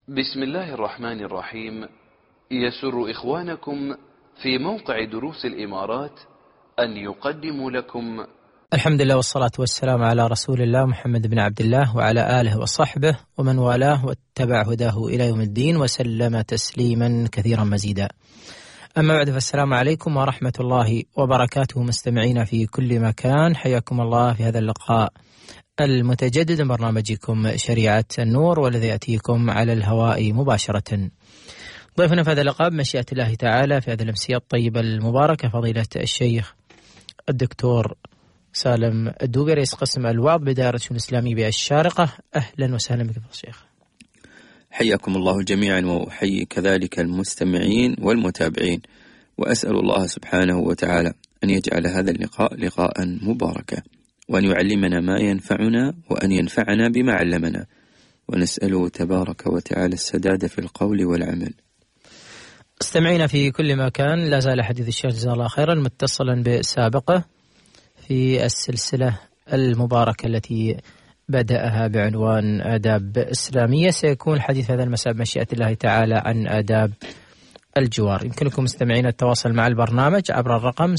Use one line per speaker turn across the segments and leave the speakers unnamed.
بسم الله الرحمن الرحيم. يسر إخوانكم في موقع دروس الإمارات أن يقدموا لكم
الحمد لله والصلاة والسلام على رسول الله محمد بن عبد الله وعلى آله وصحبه ومن والاه واتبع هداه إلى يوم الدين وسلم تسليما كثيرا مزيدا. أما بعد، فالسلام عليكم ورحمة الله وبركاته مستمعين في كل مكان، حياكم الله في هذا اللقاء المتجدد من برنامجكم شريعة النور، والذي يأتيكم على الهواء مباشرة. ضيفنا في هذا اللقاء بمشيئة الله تعالى في هذه الأمسية الطيبة المباركة فضيلة الشيخ الدكتور سالم الدوبي، رئيس قسم الوعظ بدائرة الشؤون الإسلامية بالشارقة. أهلا وسهلا بك الشيخ.
حياكم الله جميعا، وأحيي كذلك المستمعين والمتابعين، وأسأل الله سبحانه وتعالى أن يجعل هذا اللقاء لقاء مباركا، وأن يعلمنا ما ينفعنا، وأن ينفعنا بما علمنا، ونسأله تبارك وتعالى السداد في القول والعمل.
استمعينا في كل مكان، لا زال حديث الشيخ جزاه الله خيرا متصلا بسابقه في السلسلة المباركة التي بدأها بعنوان آداب إسلامية. سيكون الحديث هذا المساء بمشيئة الله تعالى عن آداب الجوار. يمكنكم مستمعين التواصل مع البرنامج عبر الرقم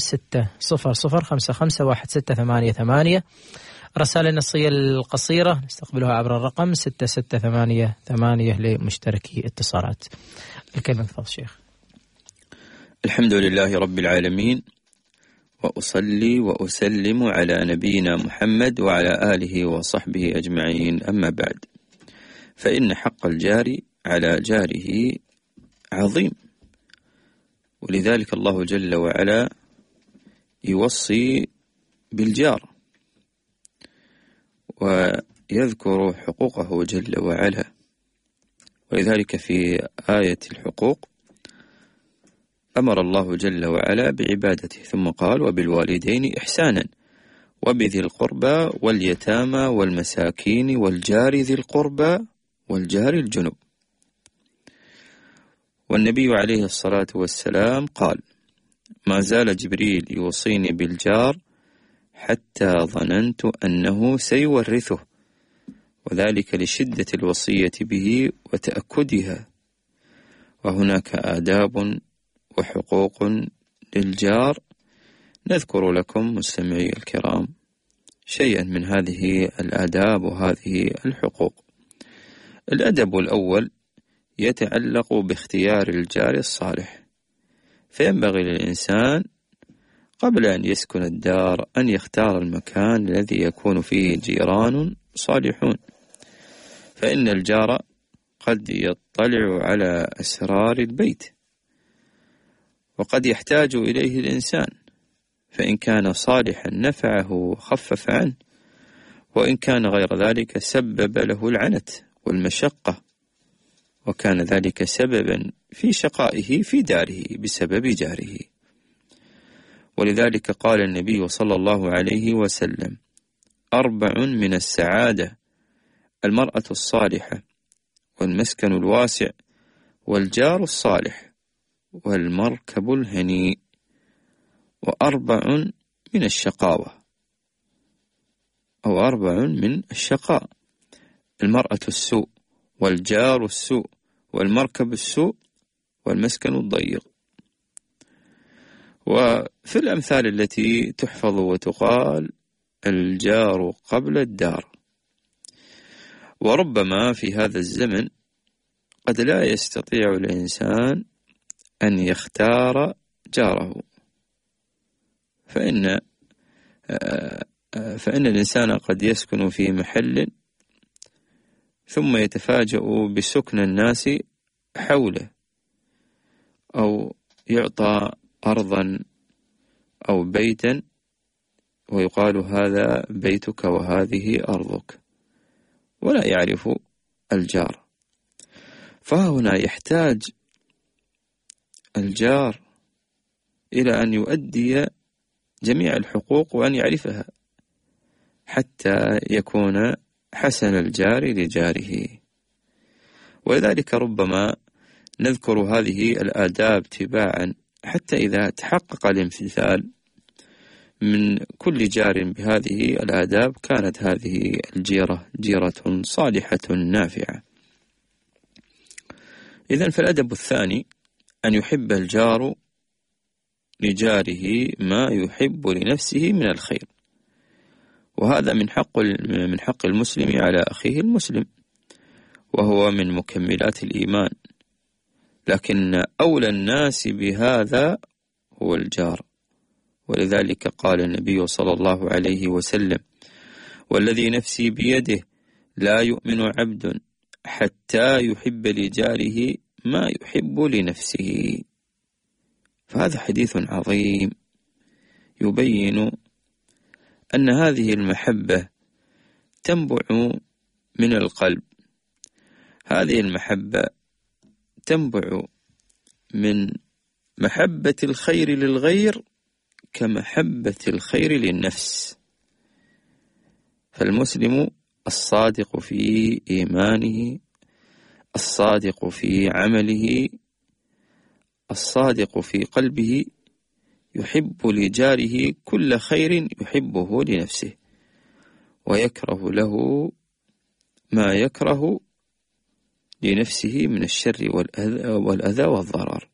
600551688. الرسالة النصية القصيرة نستقبلها عبر الرقم 6688 لمشتركي اتصالات. الكلمة تفضل شيخ.
الحمد لله رب العالمين، وأصلي وأسلم على نبينا محمد وعلى آله وصحبه أجمعين. أما بعد، فإن حق الجار على جاره عظيم، ولذلك الله جل وعلا يوصي بالجار ويذكر حقوقه جل وعلا. ولذلك في آية الحقوق أمر الله جل وعلا بعبادته، ثم قال: وبالوالدين إحسانا وبذي القربى واليتامى والمساكين والجار ذي القربى والجار الجنب. والنبي عليه الصلاة والسلام قال: ما زال جبريل يوصيني بالجار حتى ظننت أنه سيورثه، وذلك لشدة الوصية به وتأكدها. وهناك آداب وحقوق للجار، نذكر لكم مستمعي الكرام شيئا من هذه الآداب وهذه الحقوق. الأدب الأول يتعلق باختيار الجار الصالح، فينبغي للإنسان قبل أن يسكن الدار أن يختار المكان الذي يكون فيه جيران صالحون، فإن الجار قد يطلع على أسرار البيت، وقد يحتاج إليه الإنسان، فإن كان صالحا نفعه وخفف عنه، وإن كان غير ذلك سبب له العنت والمشقة، وكان ذلك سببا في شقائه في داره بسبب جاره. ولذلك قال النبي صلى الله عليه وسلم: 4 من السعادة: المرأة الصالحة، والمسكن الواسع، والجار الصالح، والمركب الهنيء. 4 من الشقاوة، أو 4 من الشقاء: المرأة السوء، والجار السوء، والمركب السوء، والمسكن الضيق. وفي الأمثال التي تحفظ وتقال: الجار قبل الدار. وربما في هذا الزمن قد لا يستطيع الإنسان أن يختار جاره، فإن الإنسان قد يسكن في محل ثم يتفاجأ بسكن الناس حوله، أو يعطى أرضا أو بيتا ويقال: هذا بيتك وهذه أرضك، ولا يعرف الجار. فهنا يحتاج الجار إلى أن يؤدي جميع الحقوق وأن يعرفها حتى يكون حسن الجار لجاره. ولذلك ربما نذكر هذه الآداب تباعا حتى إذا تحقق الامتثال من كل جار بهذه الآداب كانت هذه الجيرة جيرة صالحة نافعة. إذن فالأدب الثاني أن يحب الجار لجاره ما يحب لنفسه من الخير، وهذا من حق المسلم على أخيه المسلم، وهو من مكملات الإيمان، لكن أولى الناس بهذا هو الجار. ولذلك قال النبي صلى الله عليه وسلم: والذي نفسي بيده لا يؤمن عبد حتى يحب لجاره ما يحب لنفسه. فهذا حديث عظيم يبين أن هذه المحبة تنبع من القلب، هذه المحبة تنبع من محبة الخير للغير كمحبة الخير للنفس. فالمسلم الصادق في إيمانه، الصادق في عمله، الصادق في قلبه يحب لجاره كل خير يحبه لنفسه، ويكره له ما يكره لنفسه من الشر والأذى والضرر.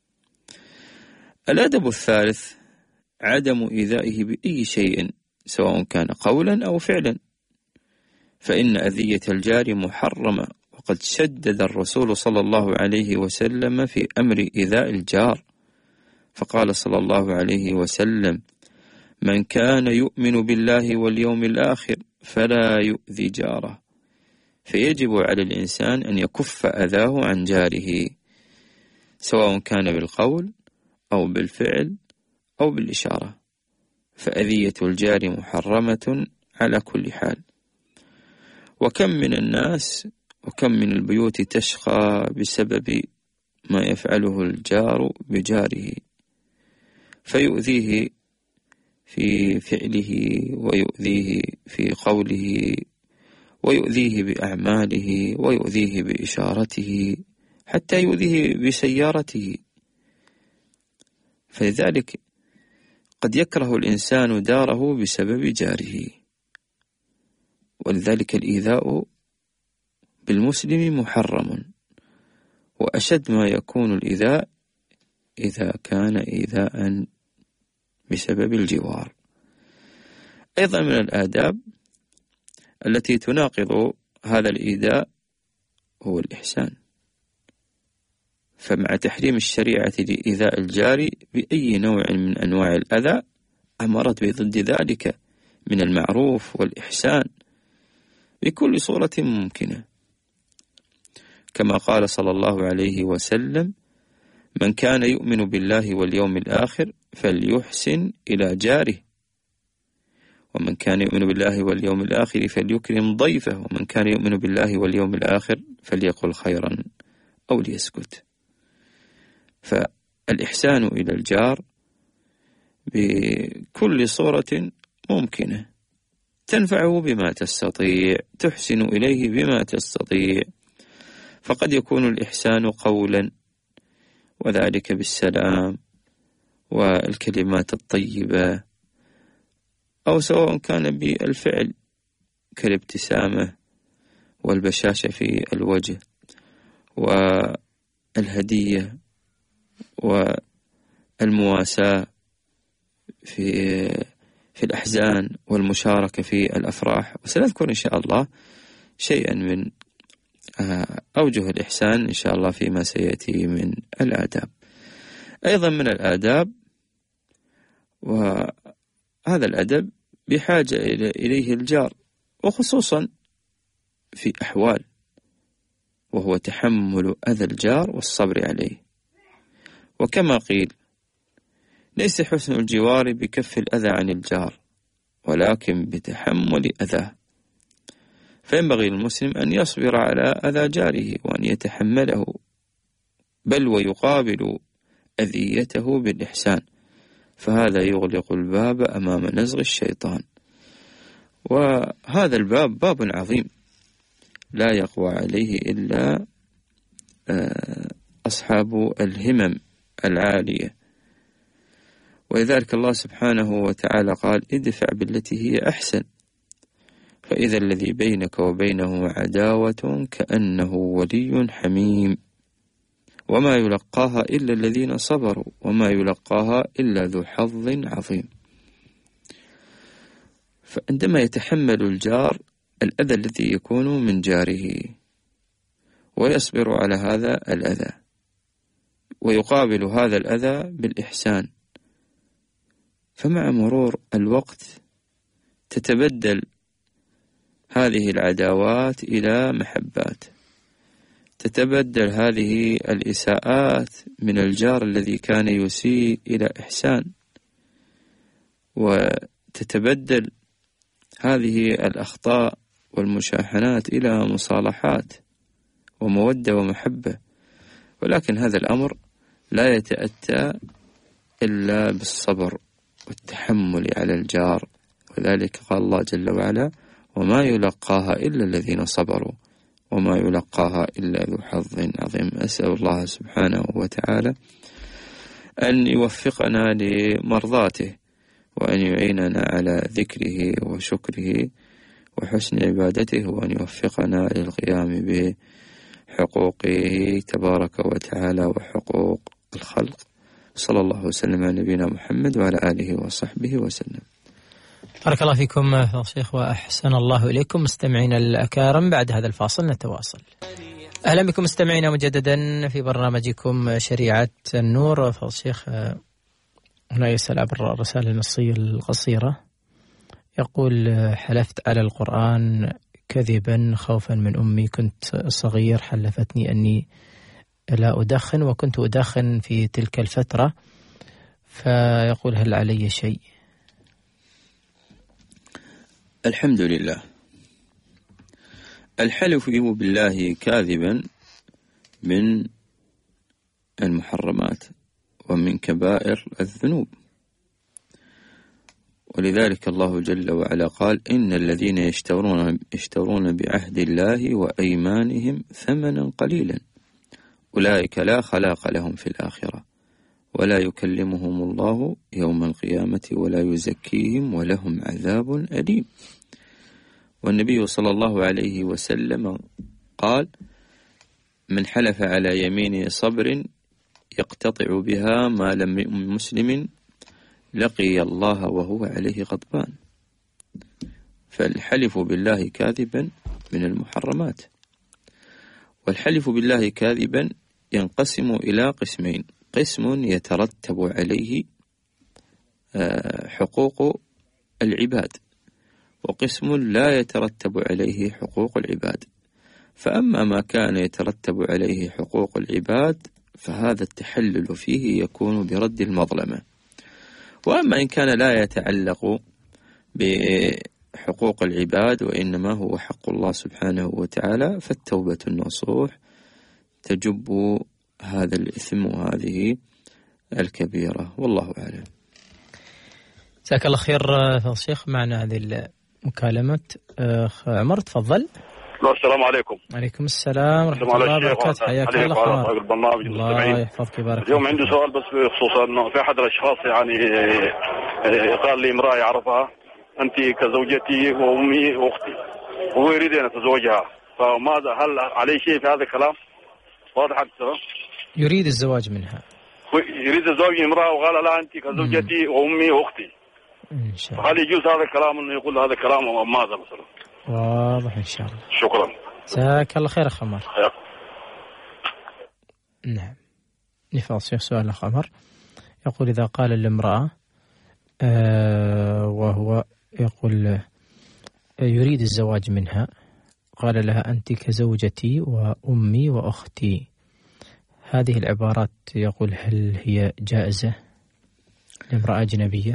الأدب الثالث عدم إيذائه بأي شيء سواء كان قولا أو فعلا، فإن أذية الجار محرمة، وقد شدد الرسول صلى الله عليه وسلم في أمر إيذاء الجار، فقال صلى الله عليه وسلم: من كان يؤمن بالله واليوم الآخر فلا يؤذي جاره. فيجب على الإنسان أن يكف أذاه عن جاره، سواء كان بالقول أو بالفعل أو بالإشارة، فأذية الجار محرمة على كل حال. وكم من الناس وكم من البيوت تشقى بسبب ما يفعله الجار بجاره، فيؤذيه في فعله، ويؤذيه في قوله، ويؤذيه بأعماله، ويؤذيه بإشارته، حتى يؤذيه بسيارته. فلذلك قد يكره الإنسان داره بسبب جاره، ولذلك الإيذاء بالمسلم محرم، وأشد ما يكون الإيذاء إذا كان إيذاء بسبب الجوار. أيضا من الآداب التي تناقض هذا الإيذاء هو الإحسان، فمع تحريم الشريعة لإيذاء الجار بأي نوع من أنواع الأذى أمرت بضد ذلك من المعروف والإحسان بكل صورة ممكنة، كما قال صلى الله عليه وسلم: من كان يؤمن بالله واليوم الآخر فليحسن إلى جاره، ومن كان يؤمن بالله واليوم الآخر فليكرم ضيفه، ومن كان يؤمن بالله واليوم الآخر فليقل خيرا أو ليسكت. فالإحسان إلى الجار بكل صورة ممكنة، تنفعه بما تستطيع، تحسن إليه بما تستطيع. فقد يكون الإحسان قولا، وذلك بالسلام والكلمات الطيبة، أو سواء كان بالفعل كالابتسامة والبشاشة في الوجه والهدية والمواساة في الأحزان والمشاركة في الأفراح. وسنذكر إن شاء الله شيئا من أوجه الإحسان إن شاء الله فيما سيأتي من الآداب. أيضا من الآداب، وهذا الأدب بحاجة إليه الجار، وخصوصا في أحوال، وهو تحمل أذى الجار والصبر عليه. وكما قيل: ليس حسن الجوار بكف الأذى عن الجار، ولكن بتحمل أذاه. فينبغي للمسلم أن يصبر على أذى جاره وأن يتحمله، بل ويقابل أذيته بالإحسان، فهذا يغلق الباب أمام نزغ الشيطان. وهذا الباب باب عظيم لا يقوى عليه إلا أصحاب الهمم العالية. ولذلك الله سبحانه وتعالى قال: ادفع بالتي هي أحسن، فإذا الذي بينك وبينه عداوة كأنه ولي حميم. وما يلقاها إلا الذين صبروا وما يلقاها إلا ذو حظ عظيم. فعندما يتحمل الجار الأذى الذي يكون من جاره ويصبر على هذا الأذى ويقابل هذا الأذى بالإحسان، فمع مرور الوقت تتبدل هذه العداوات إلى محبات، تتبدل هذه الإساءات من الجار الذي كان يسيء إلى إحسان، وتتبدل هذه الأخطاء والمشاحنات إلى مصالحات ومودة ومحبة. ولكن هذا الأمر لا يتأتى إلا بالصبر والتحمل على الجار، وذلك قال الله جل وعلا: وما يلقاها إلا الذين صبروا وما يلقاها إلا ذو حظ عظيم. أسأل الله سبحانه وتعالى أن يوفقنا لمرضاته وأن يعيننا على ذكره وشكره وحسن عبادته، وأن يوفقنا للقيام بحقوقه تبارك وتعالى وحقوق الخلق. صلى الله وسلم على نبينا محمد وعلى آله وصحبه وسلم.
بارك الله فيكم يا شيخ وأحسن الله إليكم. مستمعينا الأكارم، بعد هذا الفاصل نتواصل. أهلا بكم مستمعينا مجددا في برنامجكم شريعة النور. فالشيخ هنا يسأل عبر الرسالة النصية القصيرة، يقول: حلفت على القرآن كذبا خوفا من أمي، كنت صغير، حلفتني أني لا أدخن وكنت أدخن في تلك الفترة، فيقول: هل علي شيء؟
الحمد لله. الحلف بالله كاذبا من المحرمات ومن كبائر الذنوب، ولذلك الله جل وعلا قال: إن الذين يشترون بعهد الله وأيمانهم ثمنا قليلا أولئك لا خلاق لهم في الآخرة ولا يكلمهم الله يوم القيامة ولا يزكيهم ولهم عذاب أليم. والنبي صلى الله عليه وسلم قال: من حلف على يمين صبر يقتطع بها مال مسلم لقي الله وهو عليه غضبان. فالحلف بالله كاذبا من المحرمات. والحلف بالله كاذبا ينقسم إلى قسمين: قسم يترتب عليه حقوق العباد، وقسم لا يترتب عليه حقوق العباد. فأما ما كان يترتب عليه حقوق العباد فهذا التحلل فيه يكون برد المظلمة. وأما إن كان لا يتعلق بحقوق العباد وإنما هو حق الله سبحانه وتعالى فالتوبة النصوح تجب هذا الإثم وهذه الكبيرة، والله أعلم.
جزاك الله خير فضل الشيخ. معنا هذه المكالمة عمر، تفضل.
السلام عليكم.
وعليكم السلام ورحمة الله وبركاته. حياك الله أخوان. الله يحفظك ويبارك.
اليوم عندي سؤال بس بخصوص أنه في أحد الأشخاص يعني قال لي امرأة يعرفها: أنت كزوجتي وأمي وأختي، وهو يريد أن يتزوجها، فماذا، هل عليه شيء في هذا الكلام؟ واضح السؤال؟
يريد الزواج منها،
يريد الزواج من امرأة وقال: لا، أنت كزوجتي وأمي وأختي.
إن شاء الله.
هل يجوز هذا الكلام أنه يقول هذا الكلام أو ماذا مثلا؟
واضح إن شاء الله.
شكرا.
جزاك الله خير أخ عمر. نعم، نفاصل سؤال أخ عمر. يقول: إذا قال لامرأة وهو يقول يريد الزواج منها، قال لها: أنت كزوجتي وأمي وأختي، هذه العبارات يقول هل هي جائزة لامرأة أجنبية؟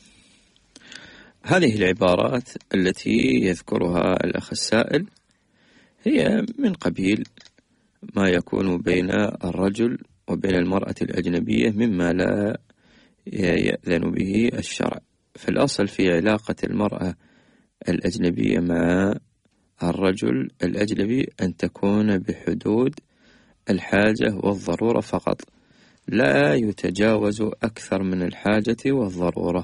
هذه العبارات التي يذكرها الأخ السائل هي من قبيل ما يكون بين الرجل وبين المرأة الأجنبية مما لا يأذن به الشرع. فالأصل في علاقة المرأة الأجنبية مع الرجل الأجنبي أن تكون بحدود الحاجة والضرورة فقط، لا يتجاوز أكثر من الحاجة والضرورة،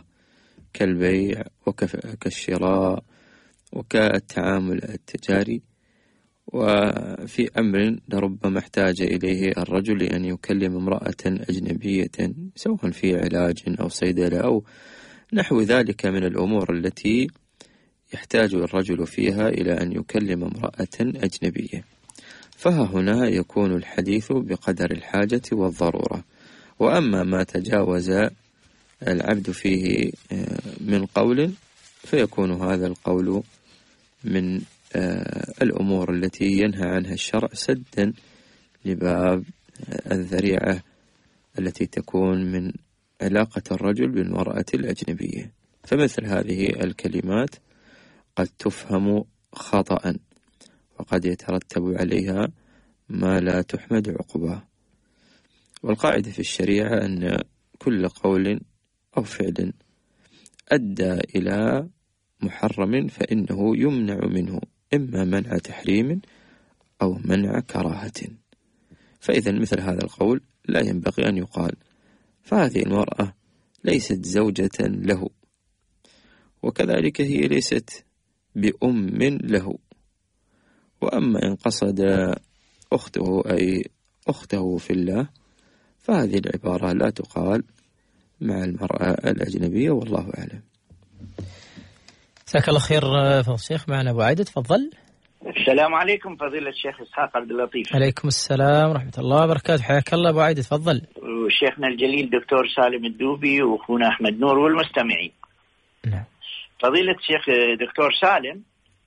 كالبيع وكالشراء وكالتعامل التجاري. وفي أمر لربما احتاج إليه الرجل أن يكلم امرأة أجنبية، سواء في علاج أو صيدلة أو نحو ذلك من الأمور التي يحتاج الرجل فيها إلى أن يكلم امرأة أجنبية، فها هنا يكون الحديث بقدر الحاجة والضرورة. وأما ما تجاوز العبد فيه من قول فيكون هذا القول من الأمور التي ينهى عنها الشرع سدا لباب الذريعة التي تكون من علاقة الرجل بالمرأة الأجنبية. فمثل هذه الكلمات قد تفهم خطأ وقد يترتب عليها ما لا تحمد عقباه. والقاعدة في الشريعة أن كل قول أو فعل أدى إلى محرم فإنه يمنع منه، إما منع تحريم أو منع كراهة. فإذا مثل هذا القول لا ينبغي أن يقال، فهذه المرأة ليست زوجة له، وكذلك هي ليست بأم له. وأما إن قصد أخته أي أخته في الله فهذه العبارة لا تقال مع المرأة الأجنبية، والله أعلم.
جزاك الله خير فضل الشيخ. معنا أبو عايدة، تفضل.
السلام عليكم فضيلة الشيخ إسحاق عبد اللطيف.
عليكم السلام ورحمة الله وبركاته، حياك الله أبو عايدة، تفضل.
وشيخنا الجليل دكتور سالم الدوبي وأخونا أحمد نور والمستمعين.
نعم.
فضيلة الشيخ دكتور سالم،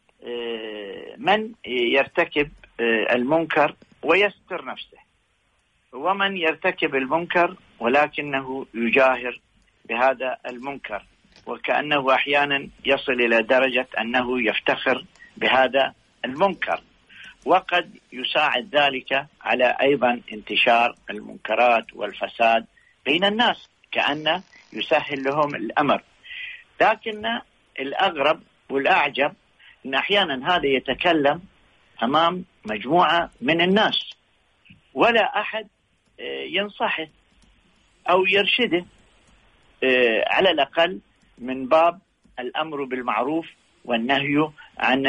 من يرتكب المنكر ويستر نفسه، ومن يرتكب المنكر ولكنه يجاهر بهذا المنكر، وكأنه أحيانا يصل إلى درجة أنه يفتخر بهذا المنكر، وقد يساعد ذلك على أيضا انتشار المنكرات والفساد بين الناس، كأنه يسهل لهم الأمر. لكن الأغرب والأعجب أن أحيانا هذا يتكلم أمام مجموعة من الناس ولا أحد ينصحه أو يرشده، على الأقل من باب الأمر بالمعروف والنهي عن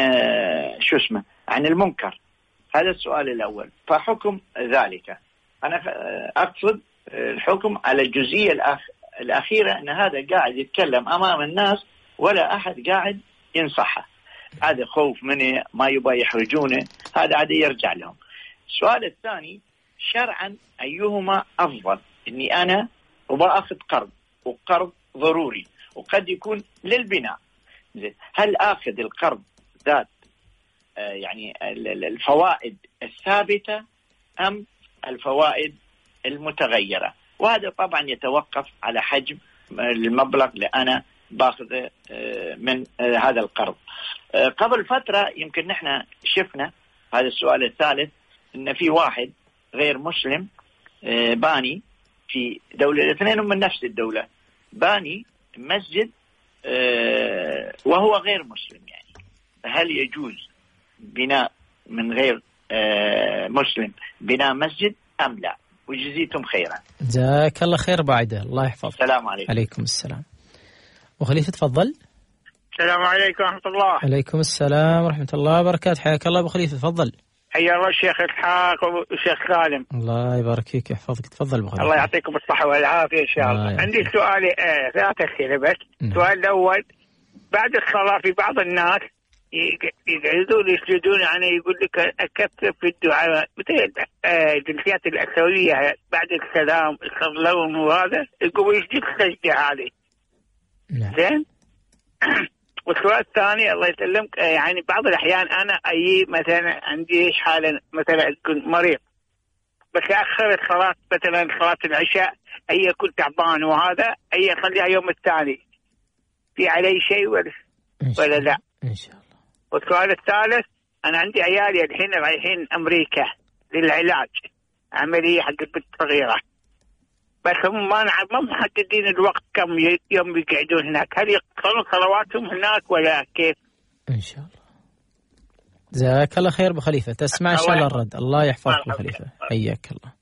عن المنكر. هذا السؤال الأول. فحكم ذلك، أنا أقصد الحكم على الجزئية الأخيرة، أن هذا قاعد يتكلم أمام الناس ولا أحد قاعد ينصحه، هذا خوف منه، ما يبغى يحرجونه، هذا عاد يرجع لهم. السؤال الثاني، شرعا أيهما أفضل؟ إني أنا وبأخذ قرض، وقرض ضروري وقد يكون للبناء، هل آخذ القرض ذات يعني الفوائد الثابتة أم الفوائد المتغيرة؟ وهذا طبعا يتوقف على حجم المبلغ اللي أنا باخذ من هذا القرض. قبل فترة يمكن نحن شفنا هذا السؤال الثالث، إن في واحد غير مسلم باني في دولة، الاثنين من نفس الدولة، باني مسجد وهو غير مسلم. يعني هل يجوز بناء من غير مسلم بناء مسجد أم لا؟ وجزيتم خيرا.
جزاك الله خير بعده، الله يحفظك.
السلام عليكم.
عليكم السلام. وخليفة تفضل.
السلام عليكم ورحمة الله.
عليكم السلام ورحمة الله وبركاته، حياك الله أبو خليفة، تفضل.
حيا الله الشيخ إسحاق والشيخ سالم.
الله يبارك فيك ويحفظك، تفضل أبو خليفة.
الله يعطيكم الصحة والعافية إن شاء الله. عندي سؤالي ثلاثة أسئلة بس. السؤال الأول، بعد الصلاة في بعض الناس يقعدون يسجدون، يعني يقول لك أكثر في الدعاء مثل الجنسيات الأسيوية بعد السلام يصلون، وهذا يقوم يسجد السجدة هذه. زين. والسؤال الثاني الله يسلمك، يعني بعض الأحيان أنا أي مثلا عندي حالة مثلا أكون مريض بس أخر الصلاة، مثلا صلاة العشاء أي كنت تعبان، وهذا أي أصليها يوم الثاني، في علي شيء ولا لا؟
إن شاء الله.
والسؤال الثالث، أنا عندي عيالي الحين رايحين أمريكا للعلاج، عملية حق البنت صغيرة، بس هم ما محددين الوقت كم يوم يقعدون هناك، هل يقصرون صلواتهم هناك ولا كيف؟
إن شاء الله. جزاك الله خير أبو خليفة، تسمع إن شاء الله الرد. الله يحفظك أبو خليفة، حياك الله.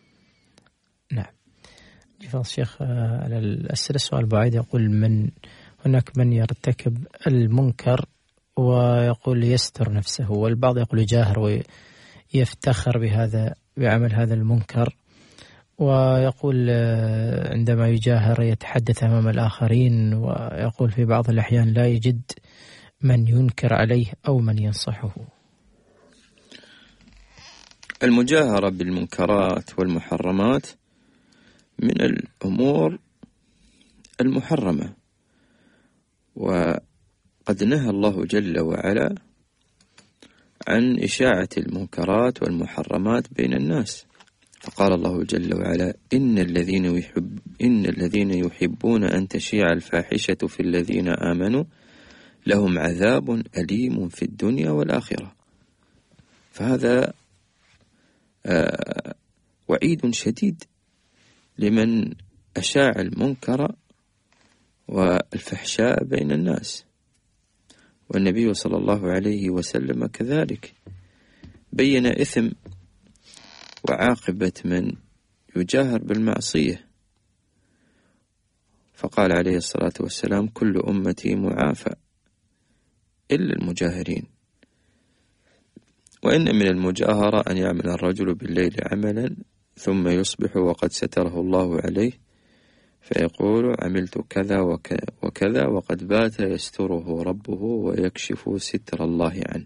نعم. فضل الشيخ على الأسئلة، السؤال أبو عايد يقول هناك من يرتكب المنكر ويقول يستر نفسه، والبعض يقول يجاهر ويفتخر بعمل هذا المنكر، ويقول عندما يجاهر يتحدث أمام الآخرين، ويقول في بعض الأحيان لا يجد من ينكر عليه أو من ينصحه.
المجاهرة بالمنكرات والمحرمات من الأمور المحرمة، وقد نهى الله جل وعلا عن إشاعة المنكرات والمحرمات بين الناس، فقال الله جل وعلا: إن الذين يحبون أن تشيع الفاحشة في الذين آمنوا لهم عذاب أليم في الدنيا والآخرة. فهذا وعيد شديد لمن أشاع المنكر والفحشاء بين الناس. والنبي صلى الله عليه وسلم كذلك بين إثم وعاقبة من يجاهر بالمعصية، فقال عليه الصلاة والسلام: كل أمتي معافى إلا المجاهرين. وإن من المجاهرة أن يعمل الرجل بالليل عملا ثم يصبح وقد ستره الله عليه، فيقول: عملت كذا وكذا، وقد بات يستره ربه ويكشف ستر الله عنه.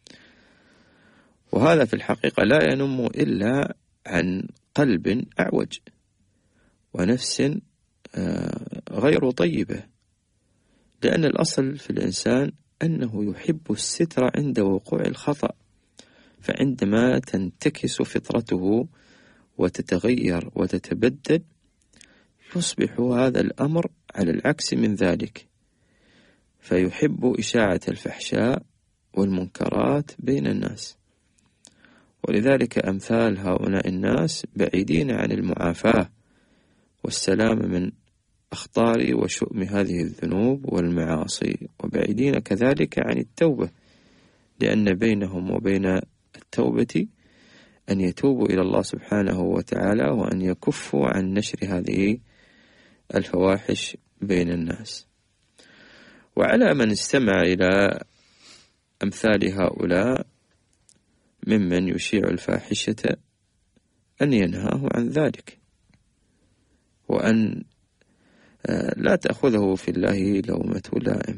وهذا في الحقيقة لا ينم إلا عن قلب أعوج ونفس غير طيبة، لأن الأصل في الإنسان أنه يحب الستر عند وقوع الخطأ، فعندما تنتكس فطرته وتتغير وتتبدل يصبح هذا الأمر على العكس من ذلك، فيحب إشاعة الفحشاء والمنكرات بين الناس. ولذلك أمثال هؤلاء الناس بعيدين عن المعافاة والسلام من أخطار وشؤم هذه الذنوب والمعاصي، وبعيدين كذلك عن التوبة، لأن بينهم وبين التوبة أن يتوبوا إلى الله سبحانه وتعالى، وأن يكفوا عن نشر هذه الفواحش بين الناس. وعلى من استمع إلى أمثال هؤلاء ممن يشيع الفاحشة أن ينهاه عن ذلك، وأن لا تأخذه في الله لومة لائم.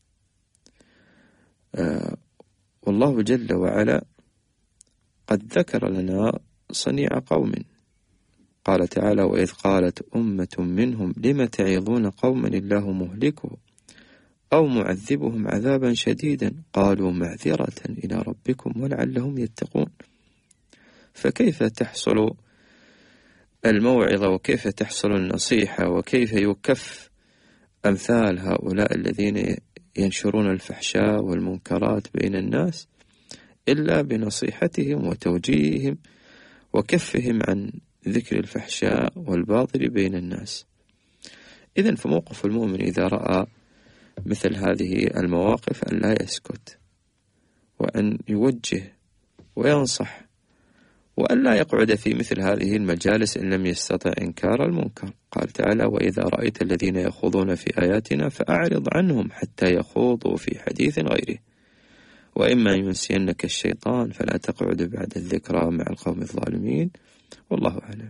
والله جل وعلا قد ذكر لنا صنيع قوم، قال تعالى: وإذ قالت أمة منهم لم تعظون قوما الله مهلكهم أو معذبهم عذابا شديدا قالوا معذرة إلى ربكم ولعلهم يتقون. فكيف تحصل الموعظة، وكيف تحصل النصيحة، وكيف يكف أمثال هؤلاء الذين ينشرون الفحشاء والمنكرات بين الناس إلا بنصيحتهم وتوجيههم وكفهم عن ذكر الفحشاء والباطل بين الناس. إذن فموقف المؤمن إذا رأى مثل هذه المواقف أن لا يسكت، وأن يوجه وينصح، وأن لا يقعد في مثل هذه المجالس إن لم يستطع إنكار المنكر. قال تعالى: وإذا رأيت الذين يخوضون في آياتنا فأعرض عنهم حتى يخوضوا في حديث غيره، وإما ينسينك الشيطان فلا تقعد بعد الذكرى مع القوم الظالمين، والله أعلم.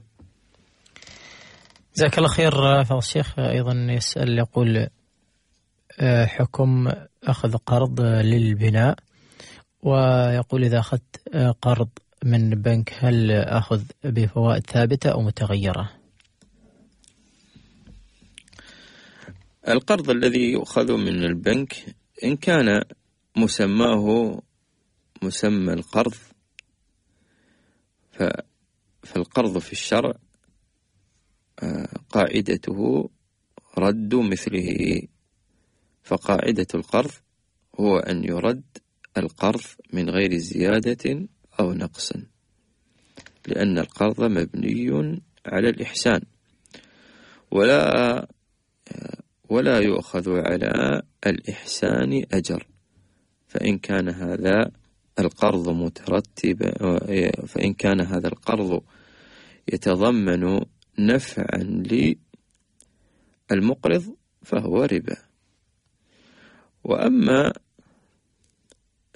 جزاك الله خير. فضل الشيخ أيضا يسأل يقول: حكم أخذ قرض للبناء، ويقول إذا أخذت قرض من بنك هل أخذ بفوائد ثابتة أو متغيرة؟
القرض الذي يؤخذ من البنك إن كان مسماه مسمى القرض، فالقرض في الشرع قاعدته رد مثله. فقاعدة القرض هو أن يرد القرض من غير زيادة أو نقص، لأن القرض مبني على الإحسان، ولا يؤخذ على الإحسان أجر. فإن كان هذا القرض فإن كان هذا القرض يتضمن نفعا للمقرض فهو ربا. وأما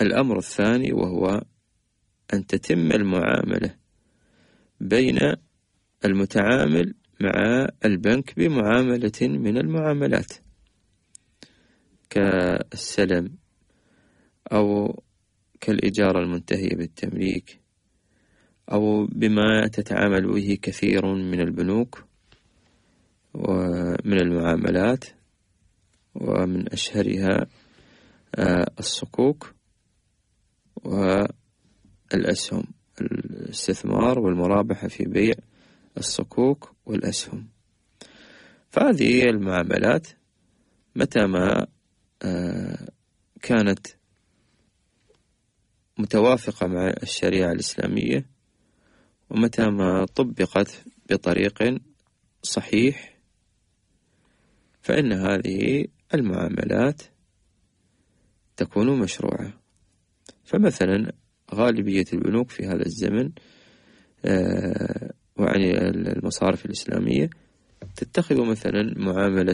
الأمر الثاني وهو أن تتم المعاملة بين المتعامل مع البنك بمعاملة من المعاملات كالسلم أو كالإجارة المنتهية بالتمليك أو بما تتعامل به كثير من البنوك ومن المعاملات، ومن أشهرها الصكوك والأسهم، الاستثمار والمرابحة في بيع الصكوك والأسهم. فهذه المعاملات متى ما كانت متوافقة مع الشريعة الإسلامية ومتى ما طبقت بطريق صحيح فإن هذه المعاملات تكون مشروعة. فمثلا غالبية البنوك في هذا الزمن وعني المصارف الإسلامية تتخذ مثلا معاملة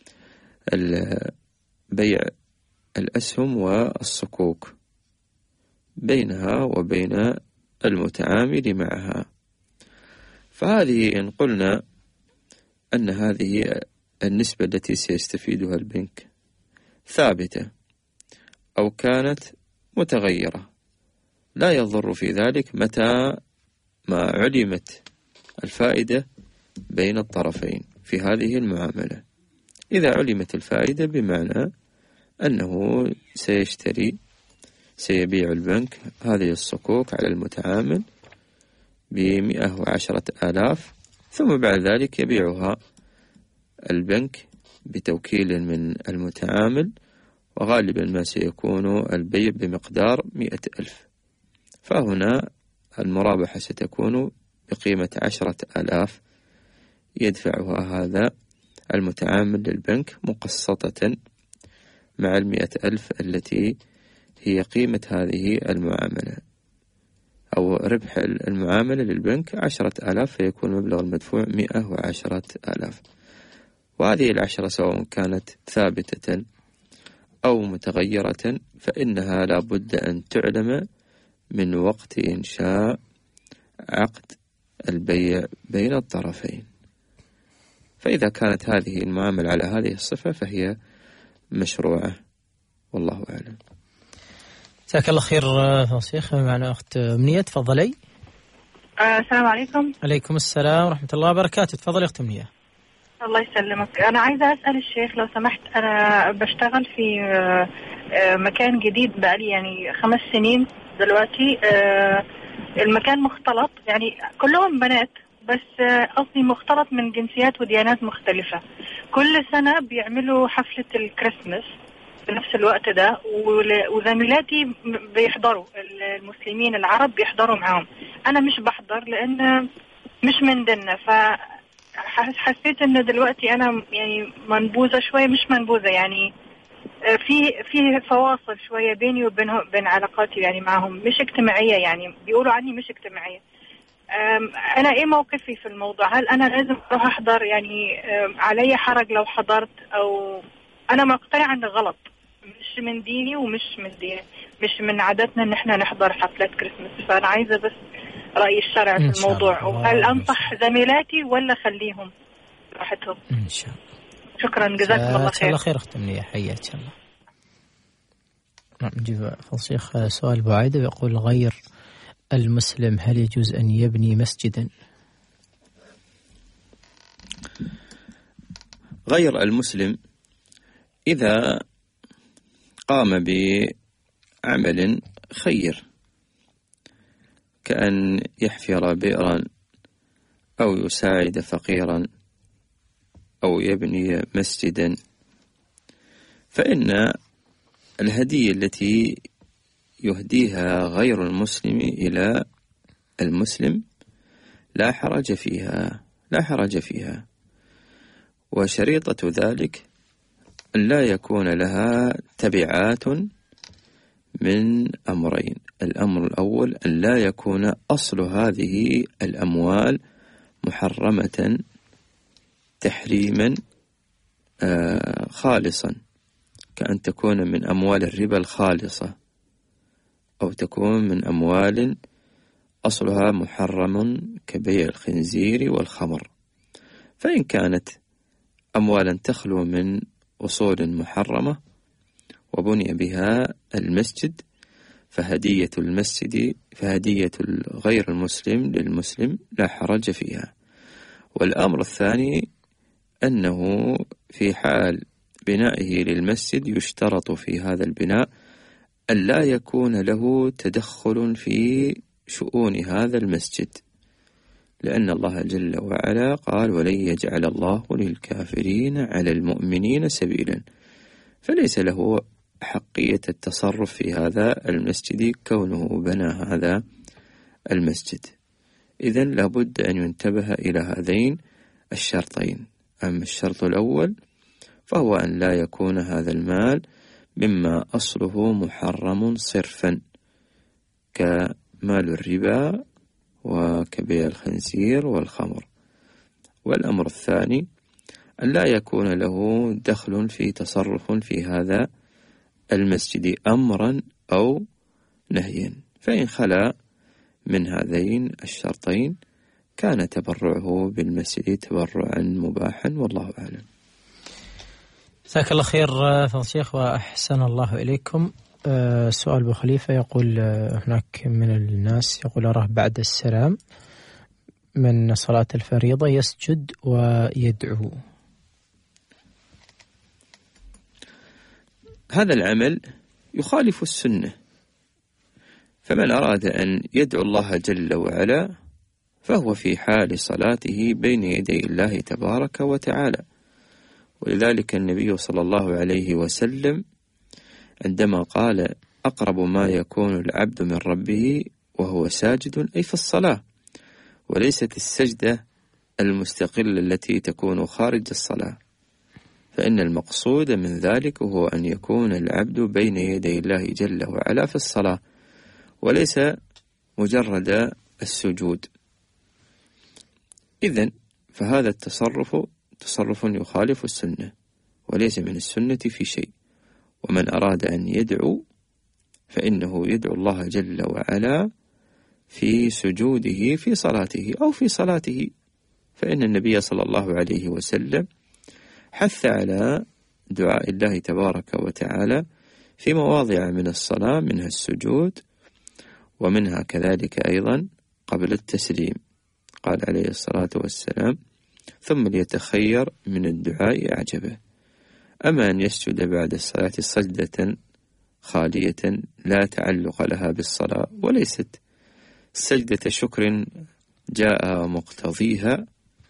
بيع الأسهم والصكوك بينها وبين المتعامل معها. فهذه إن قلنا أن هذه النسبة التي سيستفيدها البنك ثابتة أو كانت متغيرة، لا يضر في ذلك متى ما علمت الفائدة بين الطرفين في هذه المعاملة. إذا علمت الفائدة بمعنى أنه سيبيع البنك هذه الصكوك على المتعامل ب110,000 ثم بعد ذلك يبيعها البنك بتوكيل من المتعامل، وغالبا ما سيكون البيع بمقدار 100,000، فهنا المرابحة ستكون بقيمة 10,000 يدفعها هذا المتعامل للبنك مقسطة مع 100,000 التي هي قيمة هذه المعاملة، أو ربح المعاملة للبنك 10,000 فيكون مبلغ المدفوع 110,000. وهذه العشرة سواء كانت ثابتة أو متغيرة فإنها لا بد أن تعلم من وقت إنشاء عقد البيع بين الطرفين. فإذا كانت هذه المعاملة على هذه الصفة فهي مشروعة، والله أعلم.
جزاك الله خير شيخ. معنا أخت أمنية، تفضلي.
السلام عليكم.
عليكم السلام ورحمة الله وبركاته. تفضلي أخت أمنية.
الله يسلمك. أنا عايزة أسأل الشيخ لو سمحت، أنا بشتغل في مكان جديد بقالي يعني 5 سنين دلوقتي. المكان مختلط، يعني كلهم بنات، بس قصدي مختلط من جنسيات وديانات مختلفة. كل سنة بيعملوا حفلة الكريسماس في نفس الوقت ده، وزميلاتي بيحضروا، المسلمين العرب بيحضروا معهم. أنا مش بحضر لأن مش من ديننا، فحسيت إن دلوقتي أنا يعني منبوذة شوية، مش منبوذة يعني في فواصل شوية بيني وبين علاقاتي يعني معهم، مش اجتماعية، يعني بيقولوا عني مش اجتماعية. أنا إيه موقفي في الموضوع؟ هل أنا لازم أروح أحضر؟ يعني علي حرج لو حضرت؟ أو أنا مقتنعة إن غلط، مش من ديني ومش من ديني، مش من عاداتنا إن إحنا نحضر حفلات كريسماس. فأنا عايزة بس رأي الشرع في الموضوع، وهل أنصح زميلاتي ولا خليهم راحتهم؟
إن شاء الله.
شكرا، جزاكم الله خير.
الله خير أخت أمنية، حياك الله. نجيب فالشيخ سؤال أبو عايدة يقول: غير المسلم هل يجوز أن يبني مسجدا؟
غير المسلم إذا قام بعمل خير كأن يحفر بئرا أو يساعد فقيرا أو يبني مسجدا، فإن الهدية التي يهديها غير المسلم إلى المسلم لا حرج فيها، وشريطة ذلك أن لا يكون لها تبعات من أمرين. الأمر الأول أن لا يكون أصل هذه الأموال محرمة تحريما خالصا، كأن تكون من أموال الربا الخالصة، أو تكون من أموال أصلها محرم كبيع الخنزير والخمر. فإن كانت أموالا تخلو من أصول محرمة وبني بها المسجد فهدية غير المسلم للمسلم لا حرج فيها. والأمر الثاني أنه في حال بنائه للمسجد يشترط في هذا البناء أن لا يكون له تدخل في شؤون هذا المسجد، لأن الله جل وعلا قال: ولن يجعل الله للكافرين على المؤمنين سبيلا، فليس له حقية التصرف في هذا المسجد كونه بنى هذا المسجد. إذن لابد أن ينتبه إلى هذين الشرطين. أما الشرط الأول فهو أن لا يكون هذا المال مما أصله محرم صرفا كمال الربا وكبيع الخنزير والخمر. والأمر الثاني أن لا يكون له دخل في تصرف في هذا المسجد أمرا أو نهيا، فإن خلا من هذين الشرطين كان تبرعه بالمسجد تبرعا مباحا، والله أعلم.
جزاك الله خير فضل الشيخ وأحسن الله إليكم. سؤال أبو خليفة يقول: هناك من الناس يقول أراه بعد السلام من صلاة الفريضة يسجد ويدعو.
هذا العمل يخالف السنة، فمن أراد أن يدعو الله جل وعلا فهو في حال صلاته بين يدي الله تبارك وتعالى. ولذلك النبي صلى الله عليه وسلم عندما قال: أقرب ما يكون العبد من ربه وهو ساجد، أي في الصلاة، وليست السجدة المستقلة التي تكون خارج الصلاة، فإن المقصود من ذلك هو أن يكون العبد بين يدي الله جل وعلا في الصلاة، وليس مجرد السجود. إذن فهذا التصرف تصرف يخالف السنة وليس من السنة في شيء. ومن أراد أن يدعو فإنه يدعو الله جل وعلا في سجوده في صلاته أو في صلاته، فإن النبي صلى الله عليه وسلم حث على دعاء الله تبارك وتعالى في مواضع من الصلاة، منها السجود ومنها كذلك أيضا قبل التسليم. قال عليه الصلاة والسلام: ثم ليتخير من الدعاء أعجبه. أما أن يسجد بعد الصلاة سجدة خالية لا تعلق لها بالصلاة، وليست سجدة شكر جاء مقتضيها،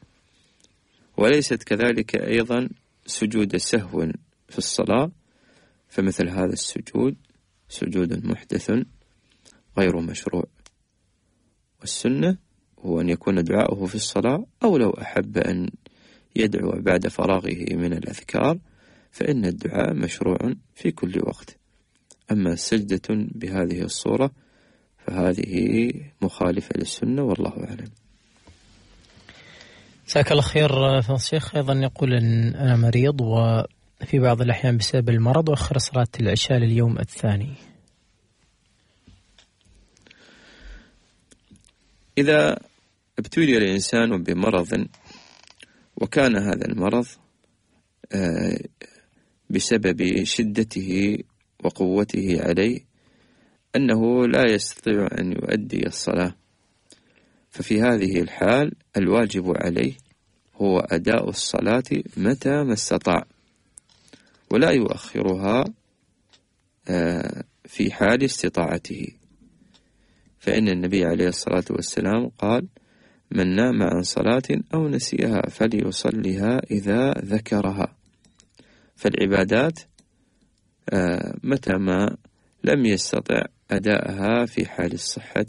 وليست كذلك أيضا سجود سهو في الصلاة، فمثل هذا السجود سجود محدث غير مشروع. والسنة هو أن يكون دعاؤه في الصلاة، أو لو أحب أن يدعو بعد فراغه من الأذكار فإن الدعاء مشروع في كل وقت. أما سجدة بهذه الصورة فهذه مخالفة للسنة، والله أعلم.
جزاك الله خير فضل الشيخ. أيضا يقول أن أنا مريض وفي بعض الأحيان بسبب المرض وأخر صلاة العشاء لليوم الثاني.
إذا ابتلي الإنسان بمرض وكان هذا المرض بسبب شدته وقوته عليه أنه لا يستطيع أن يؤدي الصلاة، ففي هذه الحال الواجب عليه هو أداء الصلاة متى ما استطاع، ولا يؤخرها في حال استطاعته، فإن النبي عليه الصلاة والسلام قال: من نام عن صلاة أو نسيها فليصلها إذا ذكرها. فالعبادات متى ما لم يستطع أداءها في حال الصحة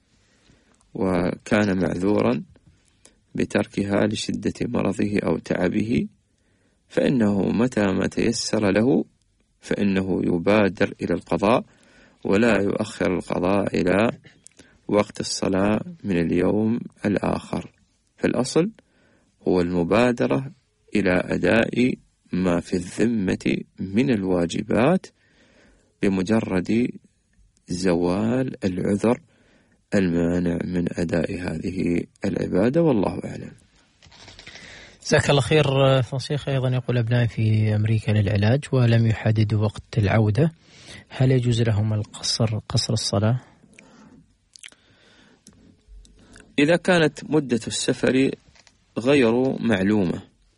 وكان معذورا بتركها لشدة مرضه أو تعبه، فإنه متى ما تيسر له فإنه يبادر إلى القضاء ولا يؤخر القضاء إلى وقت الصلاة من اليوم الآخر. فالأصل هو المبادرة إلى أداء ما في الذمة من الواجبات بمجرد زوال العذر المانع من أداء هذه العبادة، والله أعلم.
جزاك الله خير. فصيخ أيضا يقول أبنائي في أمريكا للعلاج ولم يحددوا وقت العودة، هل يجوز لهم قصر الصلاة؟
إذا كانت مدة السفر غير معلومة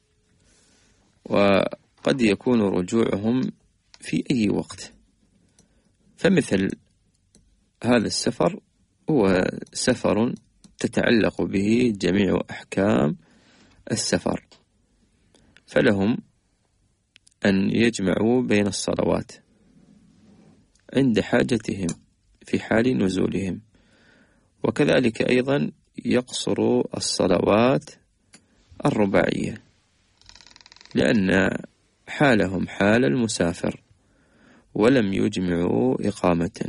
وقد يكون رجوعهم في أي وقت، فمثل هذا السفر هو سفر تتعلق به جميع أحكام السفر، فلهم أن يجمعوا بين الصلوات عند حاجتهم في حال نزولهم، وكذلك أيضا يقصروا الصلوات الرباعية لأن حالهم حال المسافر ولم يجمعوا إقامة.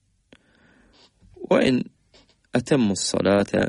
وإن أتموا الصلاة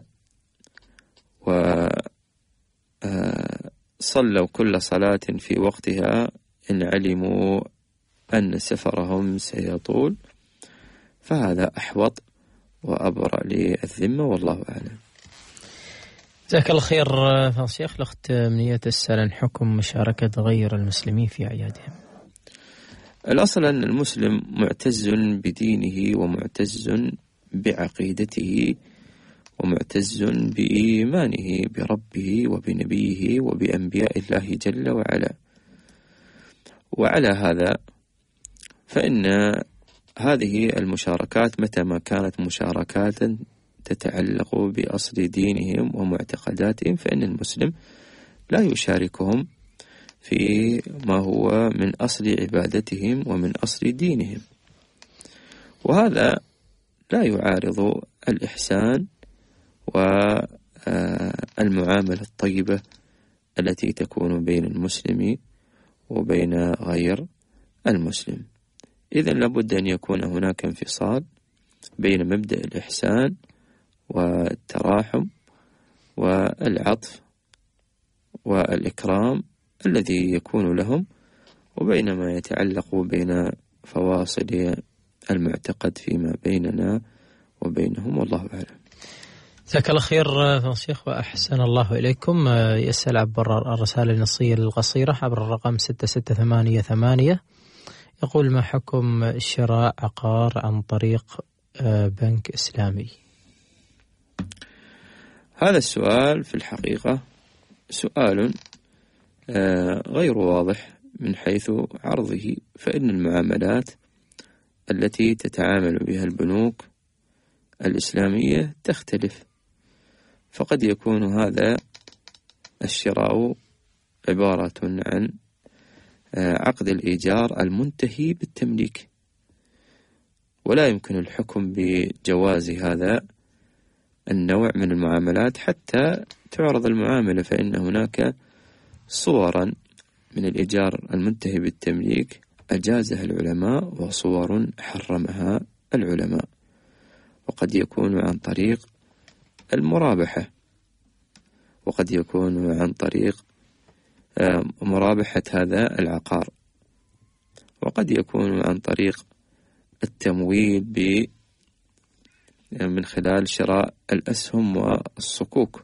وصلوا كل صلاة في وقتها إن علموا أن سفرهم سيطول، فهذا أحوط وأبرأ للذمة، والله أعلم.
جزاك الله خير. فالشيخ الأخت منية تسأل عن حكم مشاركة غير المسلمين في أعيادهم.
الأصل أن المسلم معتز بدينه ومعتز بعقيدته ومعتز بإيمانه بربه وبنبيه وبأنبياء الله جل وعلا، وعلى هذا فإن هذه المشاركات متى ما كانت مشاركات تتعلق بأصل دينهم ومعتقداتهم فإن المسلم لا يشاركهم في ما هو من أصل عبادتهم ومن أصل دينهم، وهذا لا يعارض الإحسان والمعاملة الطيبة التي تكون بين المسلم وبين غير المسلم. إذن لابد أن يكون هناك انفصال بين مبدأ الإحسان والتراحم والعطف والإكرام الذي يكون لهم وبين ما يتعلق بين فواصل المعتقد فيما بيننا وبينهم، والله أعلم.
جزاك الله خير فالشيخ وأحسن الله إليكم. يسأل عبر الرسالة النصية القصيرة عبر الرقم 6688، يقول: ما حكم شراء عقار عن طريق بنك إسلامي؟
هذا السؤال في الحقيقة سؤال غير واضح من حيث عرضه، فإن المعاملات التي تتعامل بها البنوك الإسلامية تختلف، فقد يكون هذا الشراء عبارة عن عقد الإيجار المنتهي بالتمليك، ولا يمكن الحكم بجواز هذا النوع من المعاملات حتى تعرض المعاملة، فإن هناك صورا من الإيجار المنتهي بالتمليك أجازها العلماء وصور حرمها العلماء، وقد يكون عن طريق المرابحة، وقد يكون عن طريق مرابحة هذا العقار، وقد يكون عن طريق التمويل من خلال شراء الأسهم والصكوك.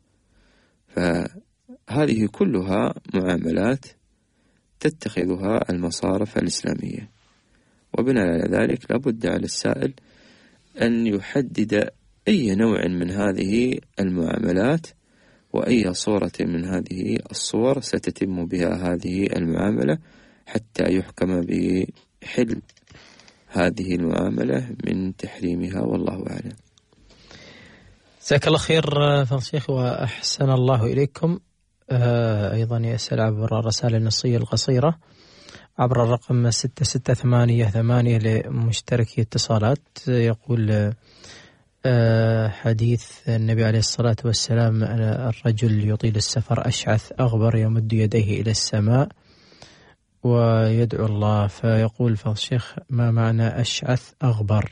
فهذه كلها معاملات تتخذها المصارف الإسلامية، وبناء على ذلك لابد على السائل أن يحدد أي نوع من هذه المعاملات وأي صورة من هذه الصور ستتم بها هذه المعاملة حتى يحكم بحل هذه المعاملة من تحريمها، والله أعلم.
جزاك الله خير فالشيخ وأحسن الله إليكم. أيضا يسأل عبر الرسالة النصية القصيرة عبر الرقم 6688 لمشتركي اتصالات، يقول: حديث النبي عليه الصلاة والسلام: الرجل يطيل السفر أشعث أغبر يمد يديه إلى السماء ويدعو الله، فيقول فالشيخ: ما معنى أشعث أغبر؟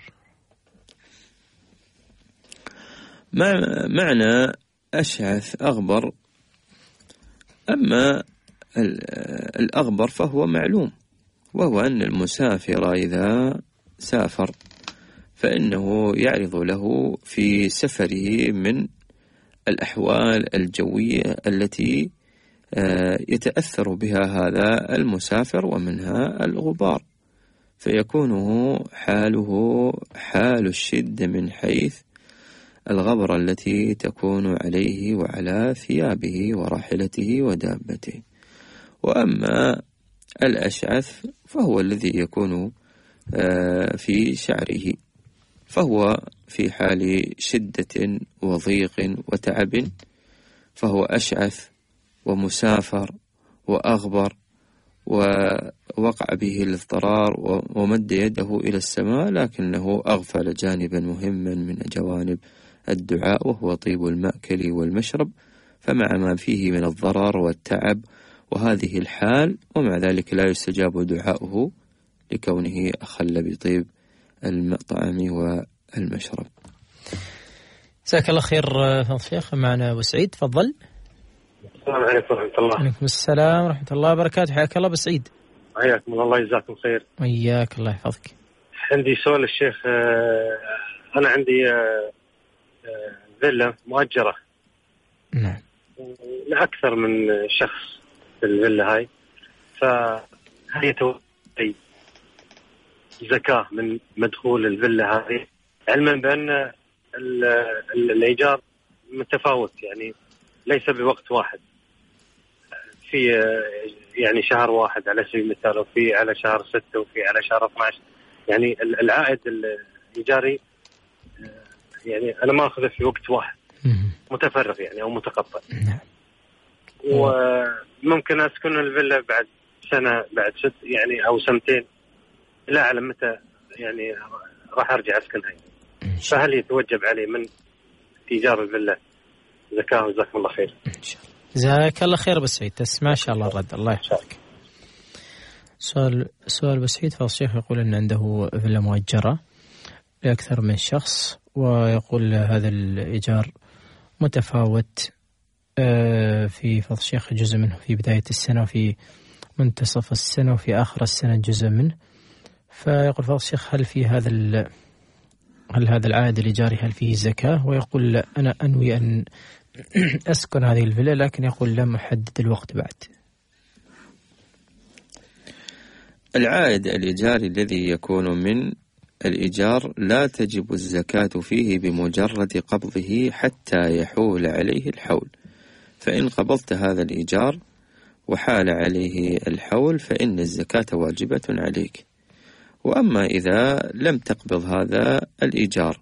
معنى أشعث أغبر، أما الأغبر فهو معلوم، وهو أن المسافر إذا سافر فإنه يعرض له في سفره من الأحوال الجوية التي يتأثر بها هذا المسافر، ومنها الغبار، فيكون حاله حال الشدة من حيث الغبرة التي تكون عليه وعلى ثيابه وراحلته ودابته. وأما الأشعث فهو الذي يكون في شعره، فهو في حال شدة وضيق وتعب، فهو أشعث ومسافر وأغبر، ووقع به الاضطرار ومد يده إلى السماء، لكنه أغفل جانبا مهما من جوانب الدعاء، وهو طيب المأكل والمشرب، فمع ما فيه من الضرر والتعب وهذه الحال، ومع ذلك لا يستجاب دعاؤه لكونه أخل بطيب المطعم والمشرب.
جزاك الله خير فضل الشيخ. معنا أبو سعيد، تفضل.
السلام عليكم ورحمة الله.
وعليكم السلام ورحمة الله وبركاته. حياك الله أبو سعيد.
حياكم الله يجزاكم خير.
وإياك، الله يحفظك.
عندي سؤال الشيخ. أنا عندي فيلا مؤجرة.
نعم.
لأكثر من شخص في الفيلا هاي، فهل يتوفي زكاة من مدخول الفيلا هذه، علما بأن الإيجار متفاوت، يعني ليس بوقت واحد، في يعني شهر واحد على سبيل المثال، وفي على شهر 6، وفي على شهر 12. يعني العائد الإيجاري يعني أنا ما أخذه في وقت واحد، متفرغ يعني أو متقطع. وممكن أسكن الفيلا بعد سنة، بعد 6 يعني أو سنتين، لا أعلم متى يعني راح أرجع أسكنها. فهل يتوجب علي من إيجار الفيلا زكاة؟ جزاكم الله خير.
جزاك الله خير أبو سعيد. ما شاء الله الرد، الله يحفظك. سؤال أبو سعيد، فالشيخ يقول أن عنده فيلا مؤجرة لأكثر من شخص، ويقول هذا الإيجار متفاوت، في فضل الشيخ جزء منه في بداية السنة، وفي منتصف السنة، وفي آخر السنة جزء منه. فيقول فضل الشيخ هل هذا العائد الإيجاري هل فيه زكاة؟ ويقول أنا أنوي أن أسكن هذه الفيلا، لكن يقول لم أحدد الوقت بعد.
العائد الإيجاري الذي يكون من الإيجار لا تجب الزكاة فيه بمجرد قبضه حتى يحول عليه الحول، فإن قبضت هذا الإيجار وحال عليه الحول فإن الزكاة واجبة عليك. وأما إذا لم تقبض هذا الإيجار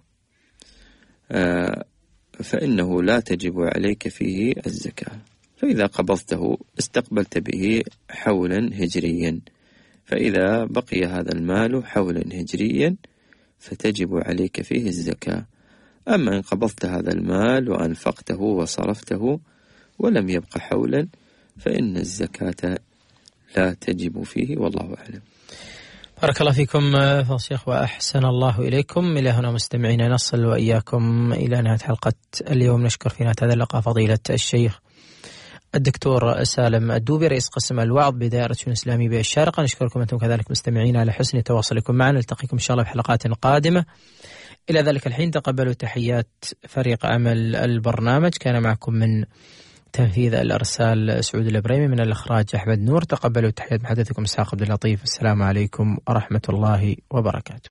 فإنه لا تجب عليك فيه الزكاة. فإذا قبضته استقبلت به حولا هجريا، فإذا بقي هذا المال حولا هجريا فتجب عليك فيه الزكاة. أما إن قبضت هذا المال وأنفقته وصرفته ولم يبق حولا فإن الزكاة لا تجب فيه، والله أعلم.
بارك الله فيكم فضل الشيخ وأحسن الله إليكم. إلى هنا مستمعينا نصل وإياكم إلى نهاية حلقة اليوم. نشكر في نهاية هذا اللقاء فضيلة الشيخ الدكتور سالم الدوبي، رئيس قسم الوعظ بدائرة شؤون الإسلامية بالشارقة. نشكركم أنتم كذلك مستمعين على حسن تواصلكم معنا. نلتقيكم إن شاء الله في حلقات قادمة. إلى ذلك الحين تقبلوا تحيات فريق عمل البرنامج. كان معكم من تنفيذ الأرسال سعود الإبراهيمي، من الإخراج أحمد نور. تقبلوا تحيات محدثكم إسحاق عبد اللطيف. السلام عليكم ورحمة الله وبركاته.